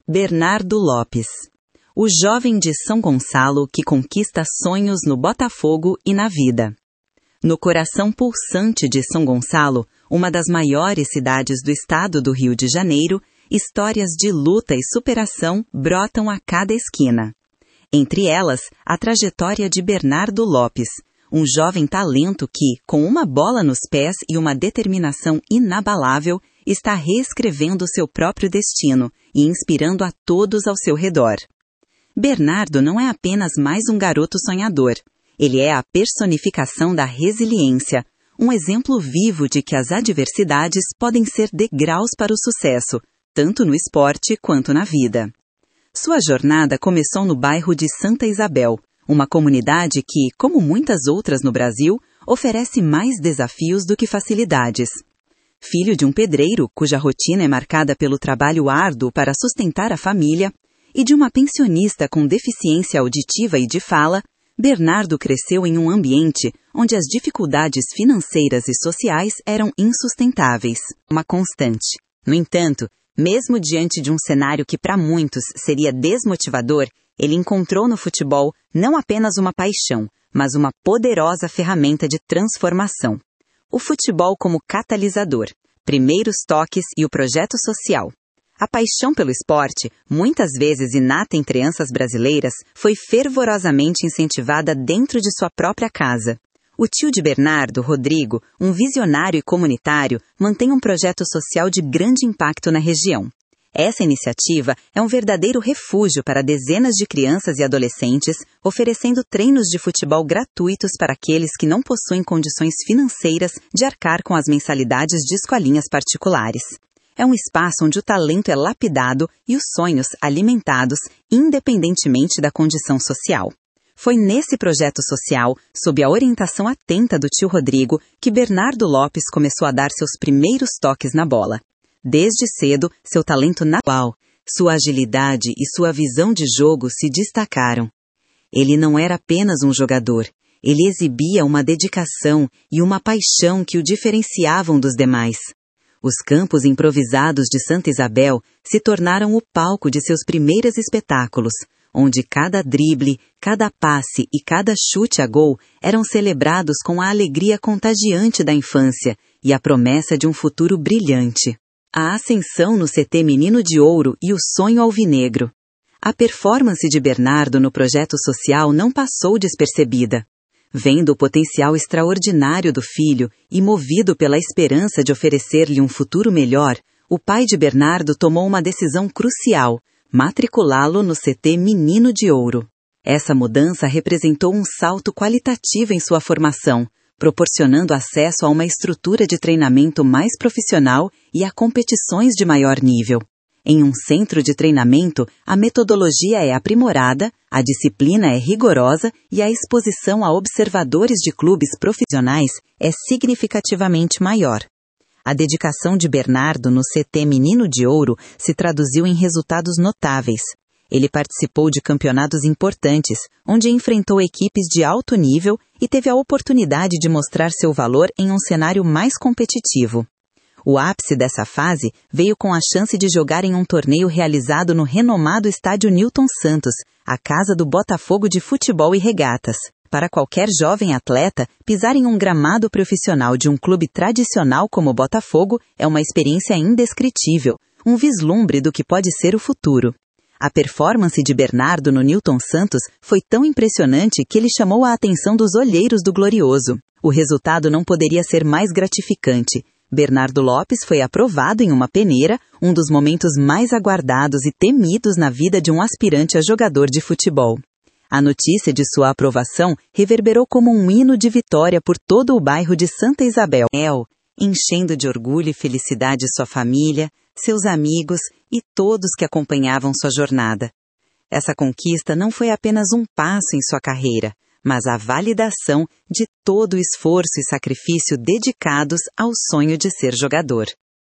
Bernardo Lopes. O jovem de São Gonçalo que conquista sonhos no Botafogo e na vida. No coração pulsante de São Gonçalo, uma das maiores cidades do estado do Rio de Janeiro, histórias de luta e superação brotam a cada esquina. Entre elas, a trajetória de Bernardo Lopes, um jovem talento que, com uma bola nos pés e uma determinação inabalável, está reescrevendo seu próprio destino e inspirando a todos ao seu redor. Bernardo não é apenas mais um garoto sonhador. Ele é a personificação da resiliência, um exemplo vivo de que as adversidades podem ser degraus para o sucesso, tanto no esporte quanto na vida. Sua jornada começou no bairro de Santa Isabel, uma comunidade que, como muitas outras no Brasil, oferece mais desafios do que facilidades. Filho de um pedreiro cuja rotina é marcada pelo trabalho árduo para sustentar a família, e de uma pensionista com deficiência auditiva e de fala, Bernardo cresceu em um ambiente onde as dificuldades financeiras e sociais eram insustentáveis, uma constante. No entanto, mesmo diante de um cenário que para muitos seria desmotivador, ele encontrou no futebol não apenas uma paixão, mas uma poderosa ferramenta de transformação. O futebol como catalisador, primeiros toques e o projeto social. A paixão pelo esporte, muitas vezes inata em crianças brasileiras, foi fervorosamente incentivada dentro de sua própria casa. O tio de Bernardo, Rodrigo, um visionário e comunitário, mantém um projeto social de grande impacto na região. Essa iniciativa é um verdadeiro refúgio para dezenas de crianças e adolescentes, oferecendo treinos de futebol gratuitos para aqueles que não possuem condições financeiras de arcar com as mensalidades de escolinhas particulares. É um espaço onde o talento é lapidado e os sonhos alimentados, independentemente da condição social. Foi nesse projeto social, sob a orientação atenta do tio Rodrigo, que Bernardo Lopes começou a dar seus primeiros toques na bola. Desde cedo, seu talento natural, sua agilidade e sua visão de jogo se destacaram. Ele não era apenas um jogador, ele exibia uma dedicação e uma paixão que o diferenciavam dos demais. Os campos improvisados de Santa Isabel se tornaram o palco de seus primeiros espetáculos, onde cada drible, cada passe e cada chute a gol eram celebrados com a alegria contagiante da infância e a promessa de um futuro brilhante. A ascensão no CT Menino de Ouro e o sonho alvinegro. A performance de Bernardo no projeto social não passou despercebida. Vendo o potencial extraordinário do filho e movido pela esperança de oferecer-lhe um futuro melhor, o pai de Bernardo tomou uma decisão crucial: matriculá-lo no CT Menino de Ouro. Essa mudança representou um salto qualitativo em sua formação, proporcionando acesso a uma estrutura de treinamento mais profissional e a competições de maior nível. Em um centro de treinamento, a metodologia é aprimorada, a disciplina é rigorosa e a exposição a observadores de clubes profissionais é significativamente maior. A dedicação de Bernardo no CT Menino de Ouro se traduziu em resultados notáveis. Ele participou de campeonatos importantes, onde enfrentou equipes de alto nível e teve a oportunidade de mostrar seu valor em um cenário mais competitivo. O ápice dessa fase veio com a chance de jogar em um torneio realizado no renomado estádio Newton Santos, a casa do Botafogo de futebol e regatas. Para qualquer jovem atleta, pisar em um gramado profissional de um clube tradicional como o Botafogo é uma experiência indescritível, um vislumbre do que pode ser o futuro. A performance de Bernardo no Newton Santos foi tão impressionante que ele chamou a atenção dos olheiros do Glorioso. O resultado não poderia ser mais gratificante. Bernardo Lopes foi aprovado em uma peneira, um dos momentos mais aguardados e temidos na vida de um aspirante a jogador de futebol. A notícia de sua aprovação reverberou como um hino de vitória por todo o bairro de Santa Isabel, enchendo de orgulho e felicidade sua família, seus amigos e todos que acompanhavam sua jornada. Essa conquista não foi apenas um passo em sua carreira, mas a validação de todo o esforço e sacrifício dedicados ao sonho de ser jogador.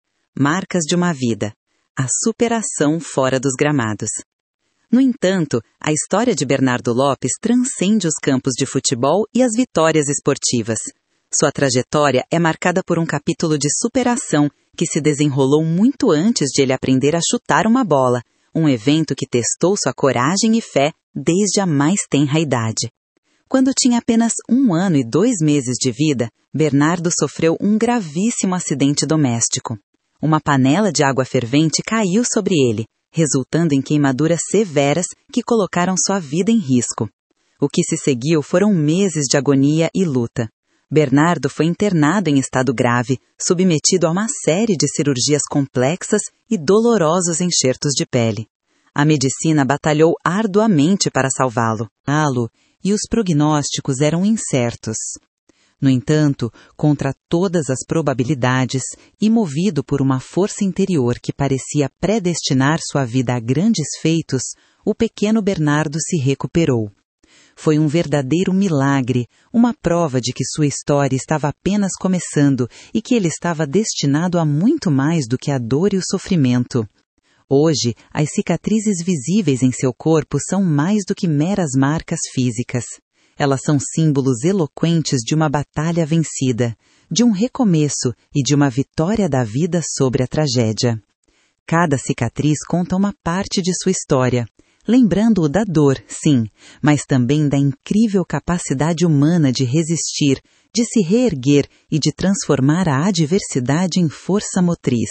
Marcas de uma vida. A superação fora dos gramados. No entanto, a história de Bernardo Lopes transcende os campos de futebol e as vitórias esportivas. Sua trajetória é marcada por um capítulo de superação que se desenrolou muito antes de ele aprender a chutar uma bola, um evento que testou sua coragem e fé desde a mais tenra idade. Quando tinha apenas 1 ano e 2 meses de vida, Bernardo sofreu um gravíssimo acidente doméstico. Uma panela de água fervente caiu sobre ele, resultando em queimaduras severas que colocaram sua vida em risco. O que se seguiu foram meses de agonia e luta. Bernardo foi internado em estado grave, submetido a uma série de cirurgias complexas e dolorosos enxertos de pele. A medicina batalhou arduamente para salvá-lo, e os prognósticos eram incertos. No entanto, contra todas as probabilidades, e movido por uma força interior que parecia predestinar sua vida a grandes feitos, o pequeno Bernardo se recuperou. Foi um verdadeiro milagre, uma prova de que sua história estava apenas começando e que ele estava destinado a muito mais do que a dor e o sofrimento. Hoje, as cicatrizes visíveis em seu corpo são mais do que meras marcas físicas. Elas são símbolos eloquentes de uma batalha vencida, de um recomeço e de uma vitória da vida sobre a tragédia. Cada cicatriz conta uma parte de sua história, lembrando-o da dor, sim, mas também da incrível capacidade humana de resistir, de se reerguer e de transformar a adversidade em força motriz.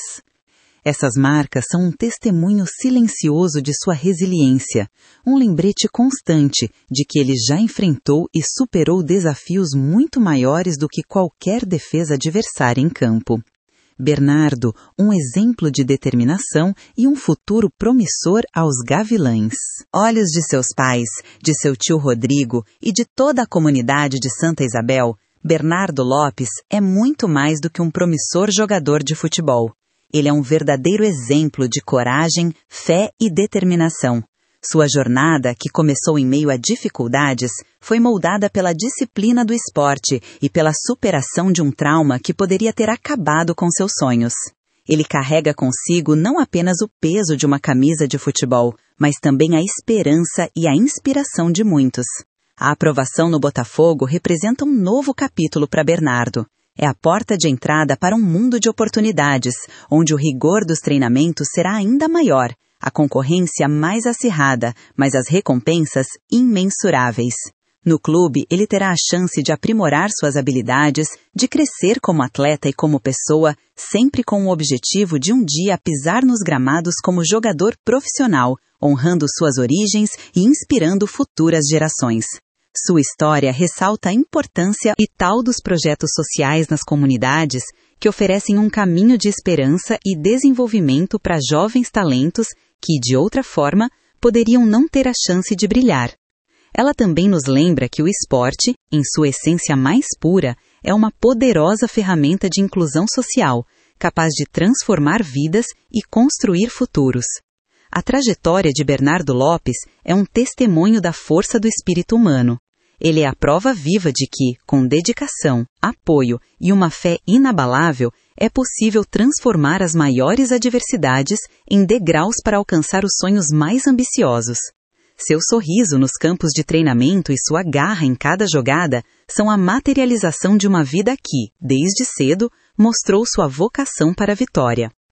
Essas marcas são um testemunho silencioso de sua resiliência, um lembrete constante de que ele já enfrentou e superou desafios muito maiores do que qualquer defesa adversária em campo. Bernardo, um exemplo de determinação e um futuro promissor aos gavilães. Olhos de seus pais, de seu tio Rodrigo e de toda a comunidade de Santa Isabel, Bernardo Lopes é muito mais do que um promissor jogador de futebol. Ele é um verdadeiro exemplo de coragem, fé e determinação. Sua jornada, que começou em meio a dificuldades, foi moldada pela disciplina do esporte e pela superação de um trauma que poderia ter acabado com seus sonhos. Ele carrega consigo não apenas o peso de uma camisa de futebol, mas também a esperança e a inspiração de muitos. A aprovação no Botafogo representa um novo capítulo para Bernardo. É a porta de entrada para um mundo de oportunidades, onde o rigor dos treinamentos será ainda maior, a concorrência mais acirrada, mas as recompensas imensuráveis. No clube, ele terá a chance de aprimorar suas habilidades, de crescer como atleta e como pessoa, sempre com o objetivo de um dia pisar nos gramados como jogador profissional, honrando suas origens e inspirando futuras gerações. Sua história ressalta a importância vital dos projetos sociais nas comunidades que oferecem um caminho de esperança e desenvolvimento para jovens talentos que, de outra forma, poderiam não ter a chance de brilhar. Ela também nos lembra que o esporte, em sua essência mais pura, é uma poderosa ferramenta de inclusão social, capaz de transformar vidas e construir futuros. A trajetória de Bernardo Lopes é um testemunho da força do espírito humano. Ele é a prova viva de que, com dedicação, apoio e uma fé inabalável, é possível transformar as maiores adversidades em degraus para alcançar os sonhos mais ambiciosos. Seu sorriso nos campos de treinamento e sua garra em cada jogada são a materialização de uma vida que, desde cedo, mostrou sua vocação para a vitória.